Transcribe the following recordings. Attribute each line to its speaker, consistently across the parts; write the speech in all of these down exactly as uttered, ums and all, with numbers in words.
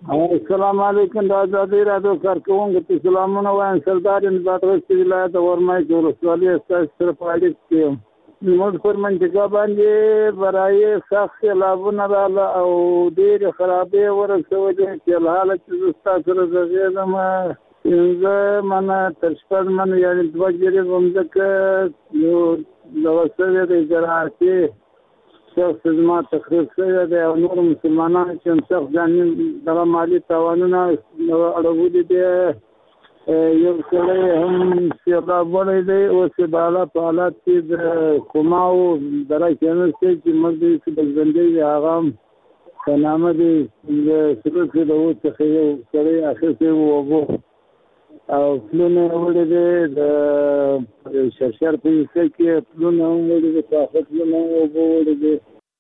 Speaker 1: السلام علیکم د آزادۍ راډیو کارکوونکو ته سلامونه وایم. سردار نظارت ولایت ورمای ولسوالۍ ستاسو سره په اړیکه کې یم. موږ پر منطقه باندې برای سخت سیلابونه راغله او ډېرې خرابې ورسولې چې الحاله چې زه ستاسو سره غږېږم پنځه منه تر شپږ منه یعنې دوه جریبه مځکه یو دغه شوې دی زراعتي شخص زما تخریب شوی دی او نور مسلمانانو چې هم سخت ځاني دغه مالي تاوانونه اړولي دي. یو سړی هم سیلاب وړی دی اوس یې د حالات په حالات کې د کوماو دره کېنستی چې موږ دی چې بزبندی دی هغه هم په نامه دی د سلوک د اوس څخه یو سړی اخیستی و اوبو او پلونه یې وړی دی د شرشر په حصه کې پلونه هم وړي دي پاخه پلونه هم اوبه وړي دي.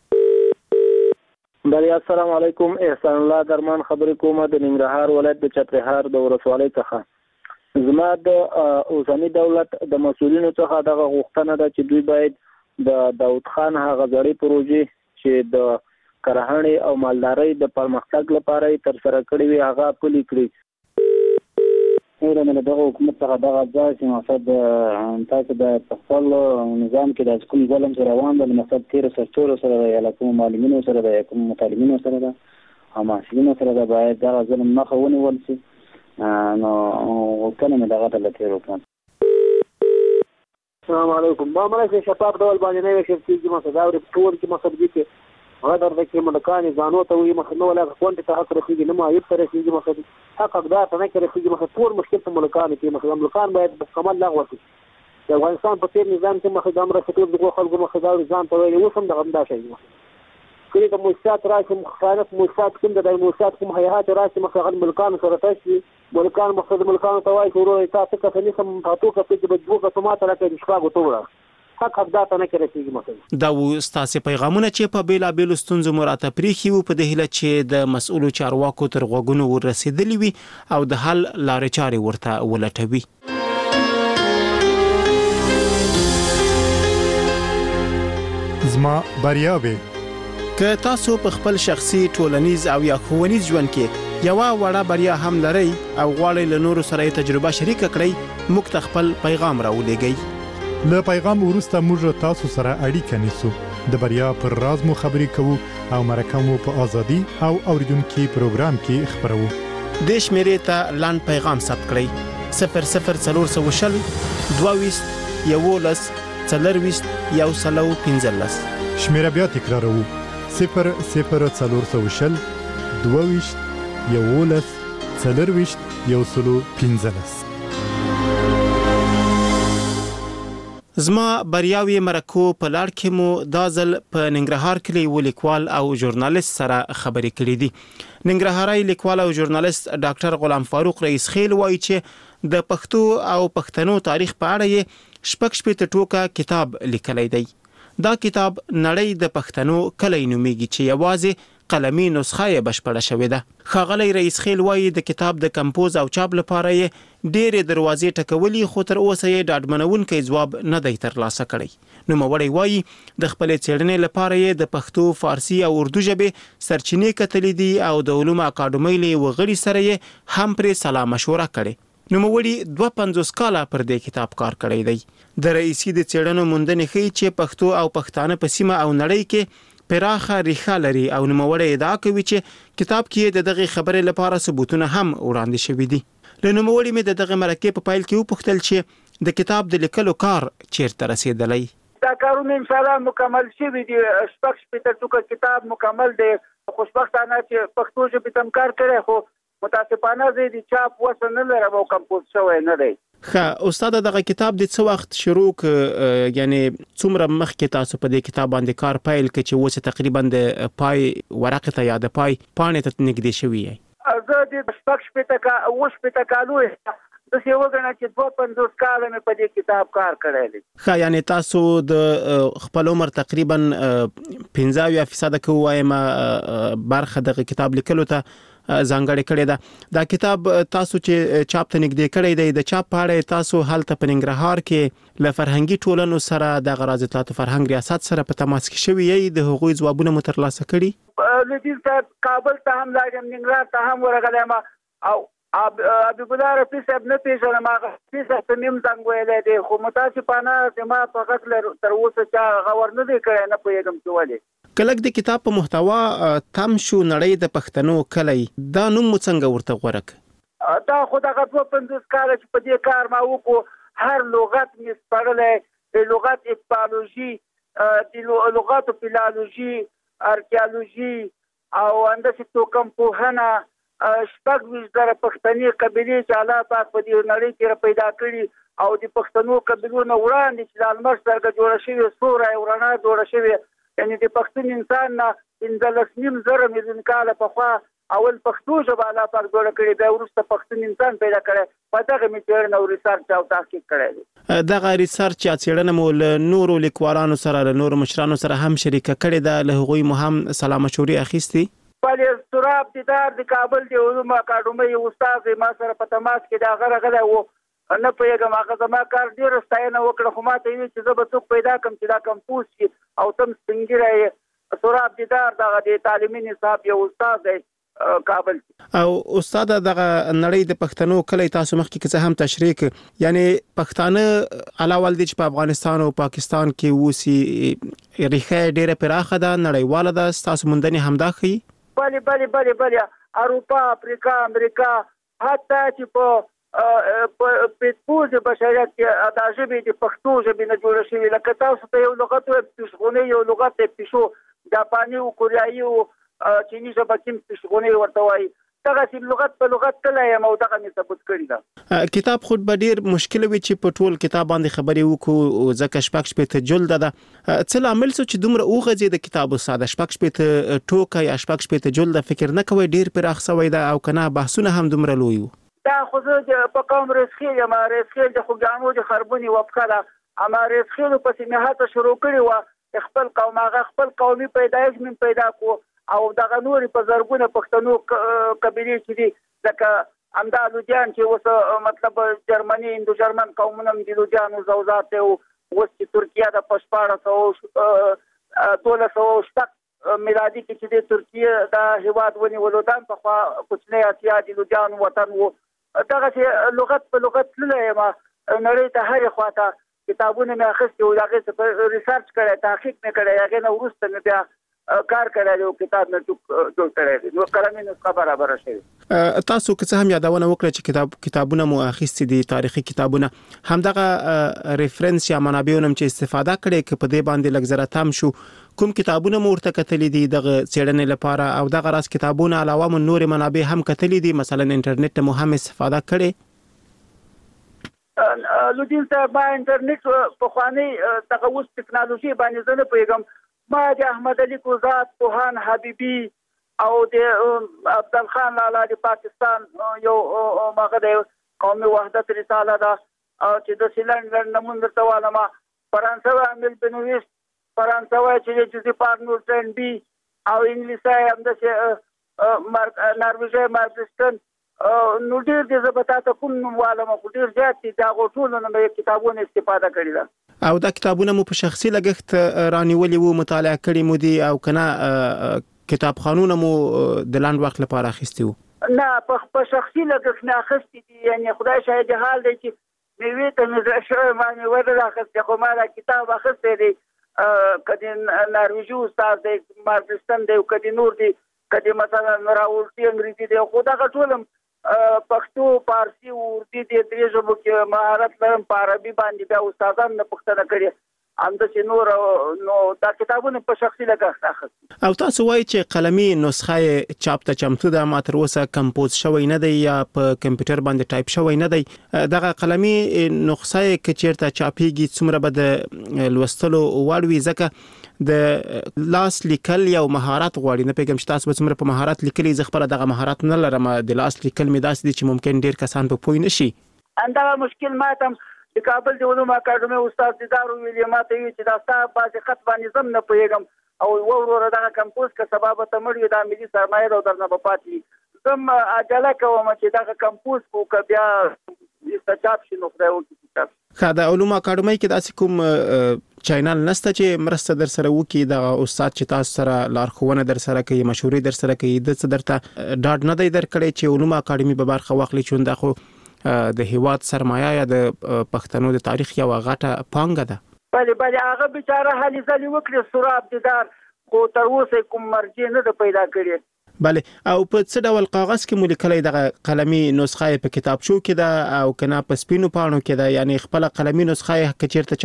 Speaker 2: بریا السلام علیکم. احسان الله درمان خبرې کومه د ننګرهار ولایت د چترهار د ولسوالۍ څخه. زما د اوسني دولت د مسؤلینو څخه دغه غوښتنه ده چې دوی باید د داود خان هغه زړې پروژې چې د کرهڼې او مالدارۍ د پرمختګ لپاره یې ترسره کړې وي هغه پلي کړي.
Speaker 3: نور من دغه حکومت څخه دغه ځای چې مقصد تاسو د خپل نظام کې د کوم ظلم سره روان دی مقصد تیر سرتور سره دی یا کوم معلمینو سره دی کوم مطالبینو سره دی او محصلینو سره دی باید دغه ظلم مخه ونیول شي. نو وکړه مې دغه ته تیر وکړم.
Speaker 4: السلام علیکم. ما مله شفاف ډول باندې نه وشي چې ما صداوري ټول کې مقصد دي چې هغه د کې ملکان ځانو ته وي مخ نو ولا کوونټ ته حق رسیږي نه ما یو تر رسیږي مقصد حق اقدار ته نه رسیږي مخ ټول مشکل ته ملکان کې مخ ملکان باید مکمل لغوه شي. د افغانستان په تیر نظام کې مخ د امر ستور د خلکو مخ دا ځان ته ویل وسم د غندا شي کله د موسسات راشي مخالف موسسات کوم د موسسات کوم هيئات راشي مخ غل ملکان سره تاسو ملکان مقصد ملکان ته وایي ورو تاسو ته نسم تاسو کې د بجوګه سماته راکې شپږ توړه حق حق دا نه کېږي مخه
Speaker 5: دا و ستاسو پیغامونه چې په بیلا بیل ستونزو مراته پریخي وو په دهله چې د مسؤلو چارواکو تر غوګونو ورسېدلی وي او د حل لارې چارې ورته ولټوي.
Speaker 6: زما بریاوي
Speaker 5: که تاسو په خپل شخصي ټولنیز او یا ښوونیز ژوند کې یو وړه بریا هم لرئ او غواړئ له نورو سره تجربه شریک کړئ موږ ته خپل پیغام راولېږئ.
Speaker 6: له پیغام وروسته موږ تاسو سره اړیکه نیسو د بریا پر راز مو خبرې کوو او مرکه مو په ازادي او اوریدونکو پروګرام کې خبرو.
Speaker 5: د شمیرې ته لاند پیغام ثبت کړئ صفر صفر څلور سوه شل دوه ویشت یولس څلرویشت یو سلو پنځلس.
Speaker 6: شمیره بیا تکراروو صفر صفر څلور سوه شل دوه ویشت یولس څلرویشت یو سلو پنځلس.
Speaker 5: زما بریاوي مرکو په لار کې مو دازل په ننګرهار کې ولیکوال او ژورنالیست سره خبرې کړې دي. ننګرهاري لیکوال او ژورنالیست ډاکټر غلام فاروق رئیس خیل وایي چې د پښتو او پښتنو تاریخ په اړه یې شپږ شپېته ټوکه کتاب لیکلی دی. دا کتاب نړۍ د پښتنو کلی نومیږي چې یوازې قلمي نسخه یې بشپړه شوې ده. ښاغلی رئیس خیل وایي د کتاب د کمپوز او چاپ لپاره یې ډېرې دروازې ټکولي خو تر اوسه یې ډاډمنونکی ځواب نه دی ترلاسه کړی. نوموړی وایي د خپلې څېړنې لپاره یې د پښتو، فارسي او اردو ژبې سرچینې کتلې دي او د علومو اکاډمۍ له وغړي سره یې هم پرې سلا مشوره کړې. نوموړي دوه پنځوس کاله پر دې کتاب کار کړی دی. د رئیسي د څېړنو موندنې ښیي چې پښتو او پښتانه په سیمه او نړۍ کې پراخه ریښه لري او نوموړی ادعا کوي چې کتاب کې د دغه خبرې لپاره ثبوتونه هم وړاندې شوي دي. له نوموړي مې د دغه مرکې په پایل کې وپوښتل چې د کتاب د لیکلو کار چیرته رسېدلی.
Speaker 4: دا کارونه ان شاء الله مکمل شوي دي. شپږ شپېته ټوکه کتاب مکمل دی. خوشبختانه چې پښتو ژبې ته کار کړی خو متاسفانه زه د چاپ وسه نه لرم او کمپوز شوی نه دی.
Speaker 5: ښه استاد دغه کتاب د څه وخت شروع ک یعنی څومره مخکې تاسو په دې کتاب باندې کار پیل کړ چې اوس تقریبا د پای ورقه ته یا د پای پاڼې ته نږدې شوی یې؟
Speaker 4: زه د شپږ شپېته کا اوه شپېته کالو د څه وګڼه چې دوه پنځوس کاله مې په دې کتاب کار کړی دی.
Speaker 5: ښه یعنی تاسو د خپل عمر تقریبا پنځه اویا فیصده کې وایم برخه دغه کتاب لیکلو ته ځانګړې کړې ده. دا کتاب تاسو چې چاپ ته نږدې کړی دی د چاپ په اړه تاسو هلته په ننګرهار کې له فرهنګي ټولنو سره د غراض اطلاعات فرهنګ ریاست سره په تماس کې شوي یې د هغوی ځوابونه مو ترلاسه کړي؟
Speaker 1: لودین صاحب کابل ته هم لاړم، ننګرهار ته هم ورغلم او حبیب الله رفیع صاحب نه پیژنم، هغه رفیع صاحب ته میم زنګ ویلی دی، خو متاسفانه زما په غږ تر اوسه چا هغه ور نه دی کړی، نه پوهېږم چې ولې.
Speaker 5: که لږ د کتاب په محتوا تم شو نړۍ د پښتنو کلی، دا نوم مو څنګه ورته غوره کړ؟
Speaker 1: دا خو دغه دوه پنځوس کاله چې په دې کار ما وکړو، هر لغت مې سپړلی، د لغت اکسپالوژي، د لغاتو فیلالوژي، ارکیالوژي او همداسې توکمپوهنه، شپږ ویشت زره پښتني قبیلې چې الله پاک په دې نړۍ کې پیدا کړي او د پښتنو قبیلو نه وړاندې چې د الماس سترګه جوړه شوې، سوری او رڼا جوړه شوې، یعنې د پښتون انسان نه پنځلس نیم زره میلیون کاله پخوا اول پښتو ژبه الله پاک جوړه کړې، بیا وروسته پښتون انسان پیدا کړی. په دغه مې څېړنه او ریسارچ او تحقیق کړی دی.
Speaker 5: دغه ریسارچ یا څېړنه مو له نورو لیکوالانو سره، له نورو مشرانو سره هم شریکه کړې ده، له هغوی مو هم سلا مشورې اخیستې؟
Speaker 1: بلې سراب دیدار د کابل د علومو اکاډمۍ استاد ما سره په تماس کې د هغه راغلی و، نه پوهېږم هغه زما کار ډېره ستاینه وکړه، خو ما ته یې ویل چې زه به څوک پیدا کړم چې دا کمپوز شي او تم سپین ږیری یې. سراب دیدار دغه د تعلیمي نصاب یو استاد دی کابل.
Speaker 5: او استاد دغه نړۍ د پښتنو کلی تاسو مخکې که څه هم تشریح کړ، یعنې پښتانه علاوه له دې چې په افغانستان او پاکستان کې اوسي، ریښه ډېره پراخه ده، نړیواله ده، ستاسو موندنې همدا ښیي؟
Speaker 1: بله بله بله بله اروپا، افریقا، امریکا، حتی چې په پېټپوز بشریت کې دا ژبې د پښتو ژبې نه جوړه شوې، لکه تاسو ته یو لغت وایي پیشغونۍ، یو لغت دی پیشو، جاپاني او کوریایي او چیني ژبه کې پیشغونۍ ورته وایي. دغسې لغت په لغت تللی یم او دغه مې ثبوت کړي ده.
Speaker 5: کتاب خود به ډېر مشکل وي چې په ټول کتاب باندې خبرې وکړو، ځکه شپږ شپېته جلده ده. څه لامل څه چې دومره وغځېد کتاب استاد؟ شپږ شپېته ټوکه یا شپږ شپېته جلده فکر نه کوئ ډېر پراخ شوی ده، او که نه بحثونه هم دومره لوی وو؟
Speaker 1: دا خو زه په قوم ریسخیل یم، ریسخیل د خوږیانو د خربونې وفقه ده، اما ریسخیلو پسې مې هڅه شروع کړې وه، خپل قوم هغه خپل قومي پیدایش مې پیدا کړو او دغه نورې په زرګونه پښتنو قبیلې چې دي، لکه همدا لودیان چې اوس مطلب جرمني هندو جرمن قومونه هم د لودیانو زوزات دی، اوس چې ترکیه ده په شپاړس سوه دولس سوه شپږ میلادي کې چې د ترکیه دا هېواد ونیولو، دا پخوا کوچنی اسیا د لودیانو وطن و. دغسې لغت په لغت تللی یم، نړۍ ته هرې خوا ته کتابونه مې اخیستي وو، د هغې څخه ریسارچ کړی، تحقیق مې کړی، هغې نه وروسته مې بیا کار کړی دی او کتاب نه جوړ کړی دی، نو قلمي نسخه برابره شوې.
Speaker 5: تاسو که څه هم یادونه وکړه چې کتاب کتابونه مو اخیستي دي، تاریخي کتابونه، همدغه ریفرنس یا منابعونه چې استفاده کړې، که په دې باندې لږ زره تم شو، کوم کتابونه مو ورته کتلي دي دغه څېړنې لپاره، او دغه راز کتابونه علاوه مو نورې منابع هم کتلي دي، مثلا انټرنیټ مو هم استفاده کړې؟
Speaker 1: لودین صاحب ما انټرنیټ پخوانۍ دغه اوس ټکنالوژي باندې زه نه پوهېږم، ما د احمد علي کوزات، پوهان حبیبي او د عبدالخان لالا د پاکستان یو هغه د قومي وحدت رساله ده چې د سیلنډ لنډ نمون درته وایم، فرانسوي امیل بنویس، فرانسوي چې جوزیف نورټن بي، او انګلیسي همداسې نارویژي مارکسټن. نو ډېر دې زه به تا ته کوم نوم والم، خو ډېر زیات دي، د هغو ټولو نه مې کتابونه استفاده کړې ده.
Speaker 5: او دا کتابونه مو په شخصي لګښت رانیولي وو، مطالعه کړي مو دي، او که نه کتابخانونه مو د لنډ وخت لپاره اخیستي وو؟
Speaker 1: نه، په شخصي لګښت مې اخیستي دي، یعنې خدای شاهد حال دی چې مېوې ته مې زړه شوی، ما مېوه نه ده اخیستې، خو ما دا کتاب اخیستی دی، که د نارویژي استاد دی مارکسټن دی، که د نور دی، که د مثلا راولټي انګریزي دی، خو دغه ټول هم پښتو، فارسي او اردي د درې ژبو کې مهارت لرم، په عربي باندې بیا استادان نه پوښتنه کړې، همداسې نور. نو دا کتابونه په شخصي لګښت اخیستي.
Speaker 5: او تاسو وایي چې قلمي نسخه یې چاپ ته چمتو ده، ما تر اوسه کمپوز شوی نه دی یا په کمپیوټر باندې ټایپ شوی نه دی. دغه قلمي نسخه یې که چېرته چاپېږي څومره به د لوستلو وړ وي، ځکه د لاس لیکل یو مهارت غواړي، نه پوهېږم چې تاسو به څومره په مهارت لیکلي، زه خپله دغه مهارت نه لرم، د لاس لیکل مې داسې دي چې ممکن ډېر کسان په پوه نه شي.
Speaker 1: همدغه مشکل ما ته هم د کابل د علومو اکاډمۍ استاد دیدار وویل، ما ته ویل چې دا ستا بعضې خط باندې زه هم نه پوهېږم، او یوه وروره دغه کمپوز که سبا به ته مړ وي، دا ملي سرمایه ده او درنه به پاتې وي. زه هم عجله کوم چې دغه کمپوز کړو، که بیا چاپ شي نو خدای وکړي چې چاپ شي.
Speaker 5: ښه، د علومو اکاډمۍ کې داسې کوم چینل نسته چې مرسته در سره وکي د استاد چې تاسو سره لارښوونه در سره کوي مشورې در سره کوي د څه درته ډاډ نه دی درکړی چې علوم اکاډمي به برخه واخلي چې دا خو د هیواد سرمایه یا د پښتنو د تاریخ یو غټه پانګه ده.
Speaker 1: بله بله هغه بیچاره هلې ځلې وکړي سراب دیدار خو تر اوسه کوم مرجع نه ده پیدا کړې.
Speaker 5: بله او په څه ډول کاغذ کې مو لیکلی دغه قلمي نسخه په کتابچو کې ده او کنه په سپینو پاڼو کې ده یعنی خپل قلمي نسخه که چیرته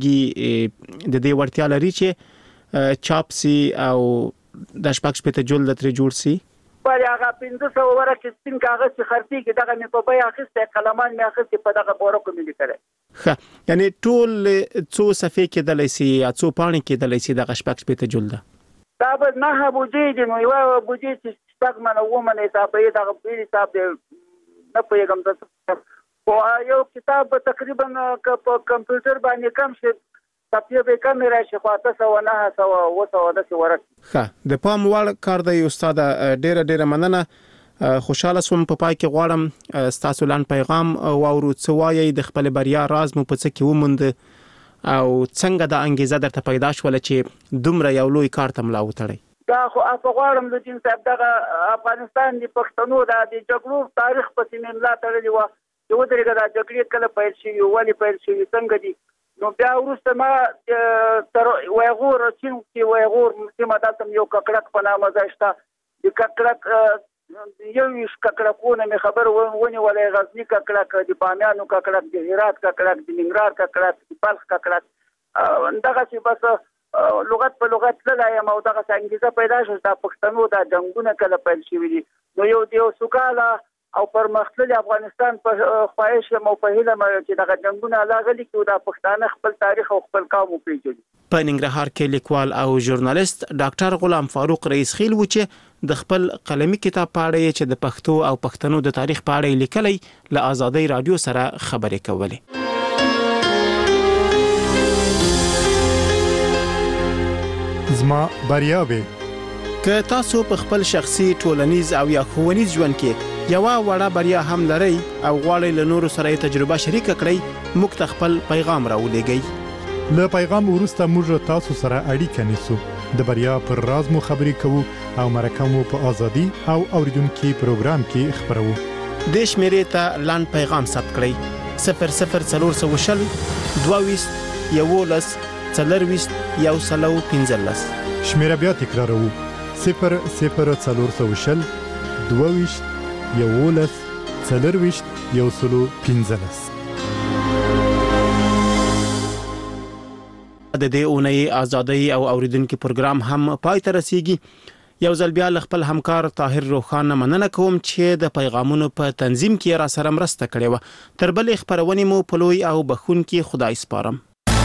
Speaker 5: چاپیږي د دې وړتیا لري چې چاپ سي او د شپږ شپېته جلد ترې جوړ سي؟
Speaker 1: بله هغه پنځه سوه ورقې سپین کاغذ چې خرڅېږي دغه مې په بیه اخیستی قلمان مې اخیستې په دغه ورقو مې لیکلی.
Speaker 5: ښه یعنی ټول څو صفحې کېدلی سي یا څو پاڼې کېدلی سي دغه شپږ شپېته جلده؟
Speaker 1: دا به نهه بوجې دي نو یوه بوجې چې شپږ منه اووه منه حساب یې دغه بېل حساب دی نه پوهېږم زه خو یو کتاب به تقریبا که په کمپیوټر باندې کم شي صفحې به کمې راشي خو اته سوه نهه سوه اووه سوه داسې ورک.
Speaker 5: ښه د پام وړ کار دی استاده ډېره ډېره مننه خوشحاله سوم په پای کې غواړم ستاسو لنډ پیغام واورو څه وایئ د خپل بریا راز مو په څه کې وموند او څنګه د انګیزه درته پیدا شوله چې دومره یو لوی کار ته ملا وتړئ؟
Speaker 1: دا خو افه غواړم لودین صاحب دغه افغانستان د پښتنو د جګړو تاریخ پسې مې ملا تړلې وه چې ودرېږه دا جګړې کله پیل شوي ولې پیل شوي څنګه دي نو بیا وروسته ما تر ویغور چین کې ویغور سیمه دلته یو ککړک په نامه ځای شته د ککړک یو ویشت ککړکونه مې خبر ونیولی غزني ککړک د بامیانو ککړک د هرات ککړک د ننګرهار ککړک د بلخ ککړک دغسې بس لغت په لغت تللی یم او دغسې انګیزه پیدا شوه دا پښتنو دا جنګونه کله پیل شوي دي نو یو د یو سوکاله او پرمختللي افغانستان په خواهش یم او په هیله یم چې دغه جنګونه لاغلي کړو دا پښتانه خپل تاریخ او خپل قوم وپېژني.
Speaker 5: په ننګرهار کې لیکوال او ژورنالیست ډاکټر غلام فاروق رئیس خیل و چې د خپل قلمي کتاب په اړه چې د پښتو او پښتنو د تاریخ په اړه لیکلی له آزادۍ رادیو سره خبرې کولې.
Speaker 6: زما بریاوې
Speaker 5: که تاسو په خپل شخصي ټولنیز او یا ښوونیز ژوند کې یوه وړه بریا هم لرئ او غواړئ له نورو سره یې تجربه شریکه کړئ موږ ته خپل پیغام راولېږئ.
Speaker 6: له پیغام وروسته موږ تاسو سره اړیکه نیسو د بریا پر راز مو خبرې کوو او مرکه مو په ازادي او اوریدونکو پروګرام کې خبرو.
Speaker 5: د شمیرې ته لاند پیغام ثبت کړئ صفر صفر څلور سوه شل دوه ویشت یوولس څلرویشت یو سلو پنځلس.
Speaker 6: شمیره بیا تکراروو صفر صفر څلور سوه شل دوه ویشت یوولس څلرویشت یو سلو پنځلس.
Speaker 5: د دې اونۍ ازادۍ او اوریدونکو پروګرام هم پای ته رسیږي. یو ځل بیا خپل همکار طاهر روخان مننه کوم چې د پیغامونو په تنظیم کې را سره مرسته کړې و. تر بلې خبرونې مو په لوی او بخښونکي خدای سپارم.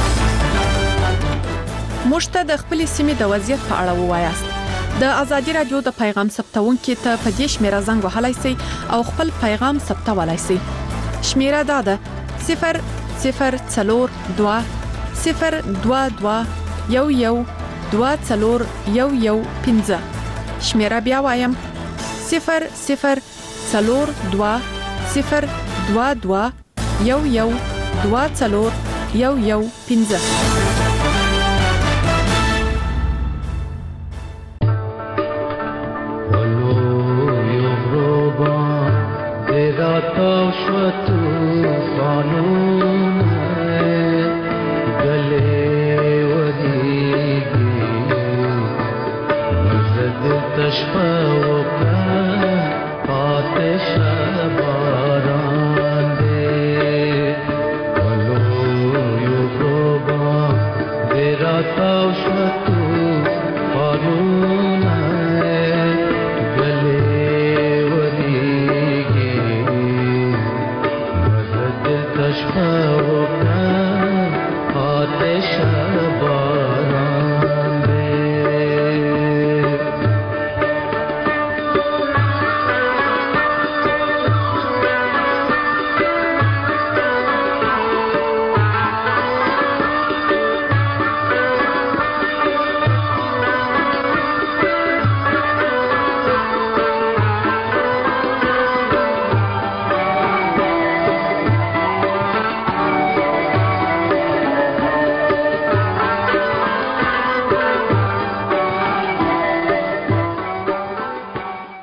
Speaker 7: موږ ته د خپل سیمې د وضعیت په اړه ووایاست. د ازادي رادیو د پیغام ثبتونکو ته په دې شمیره زنګ وهلای شئ او خپل پیغام ثبتولای شئ. شمیره دا ده صفر صفر څلور دوه صفر دوه دوه یو یو دوه څلور یو یو پنځه. شمیره بیا وایم صفر صفر څلور دوه صفر دوه دوه یو یو دوه څلور یو یو پنځه.